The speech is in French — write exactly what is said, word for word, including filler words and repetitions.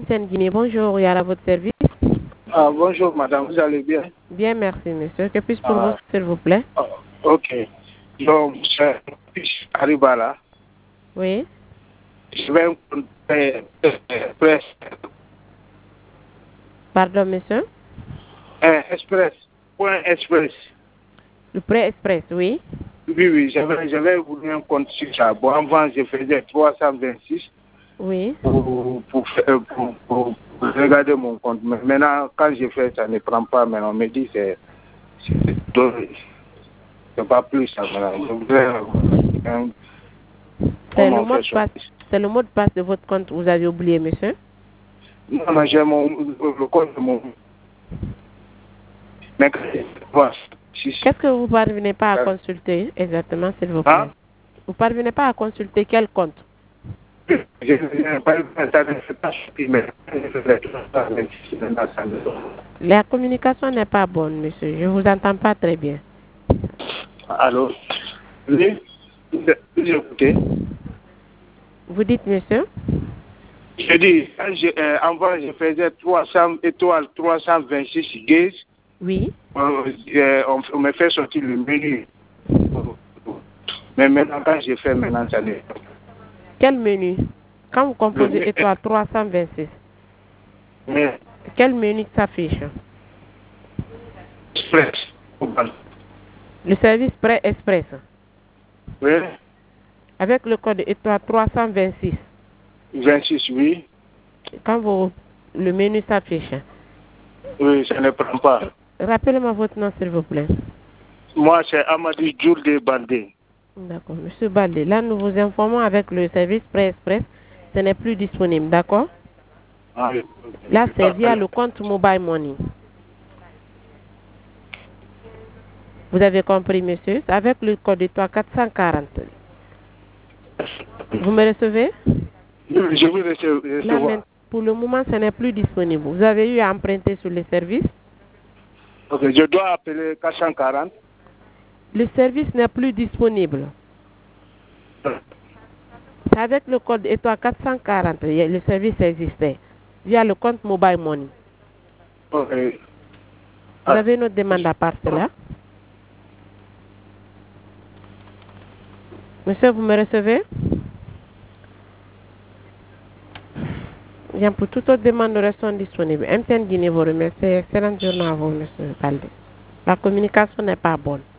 M T N Guinée, bonjour, il y a à votre service. Ah, bonjour madame, vous allez bien? Bien, merci monsieur. Que puis-je pour Ah, vous, s'il vous plaît? ah, ok. Donc, je arrive là. Oui. Je vais un express. Pardon, monsieur? Un express. Point express. Le prêt express, oui. Oui, oui, j'avais, j'avais voulu un compte sur ça. Bon, avant, je faisais trois cent vingt-six Oui. pour, pour, faire- pour, pour, pour regarder mon compte. Mais maintenant, quand je fais, ça ne prend pas. Mais on me dit que c'est c'est pas plus. Ça, maintenant. Je voudrais un- C'est le comment mot faire de ça. passe. C'est le mot de passe de votre compte que vous avez oublié, monsieur. Non, mais j'ai mon, le compte de mon... Mais que- voilà. Si- si- Qu'est-ce que vous parvenez pas à Euh, consulter exactement, s'il vous plaît? Hein? Vous parvenez pas à consulter quel compte? Je n'ai pas eu le temps de faire ça, mais je vais faire ça. La communication n'est pas bonne, monsieur. Je vous entends pas très bien. Allô? Oui? Vous écoutez? Vous dites, monsieur? Je dis, quand je, euh, avant, je faisais trois cents étoiles, trois cent vingt-six gays. Oui. Euh, euh, on, on me fait sortir le menu. Mais maintenant, quand je fais maintenant, ça n'est pas. Quel menu? Quand vous composez Le- étoile trois cent vingt-six, Mais, quel menu s'affiche? express. Le service prêt express. Oui? Avec le code étoile trois cent vingt-six. vingt-six, oui. Quand vous, le menu s'affiche. Oui, ça ne prend pas. Rappelez-moi votre nom, s'il vous plaît. Moi, c'est Amadou Djourde Bandé. D'accord. Monsieur Baldé, là, nous vous informons avec le service prêt express. Ce n'est plus disponible, d'accord? Ah, oui. Là, c'est via le compte Mobile Money. Vous avez compris, monsieur? C'est avec le code étoile quatre cent quarante. Vous me recevez? Je veux rece- Là, recevoir. pour le moment, ce n'est plus disponible. Vous avez eu à emprunter sur le service? Ok, je dois appeler quatre cent quarante. Le service n'est plus disponible. C'est avec le code étoile quatre cent quarante. Le service existait via le compte Mobile Money. Ok. Vous avez une autre demande à part cela? Monsieur, vous me recevez? Bien, pour toute autre demande, nous restons disponibles. M T N Guinée vous remercie. Excellente journée à vous, monsieur Baldé. La communication n'est pas bonne.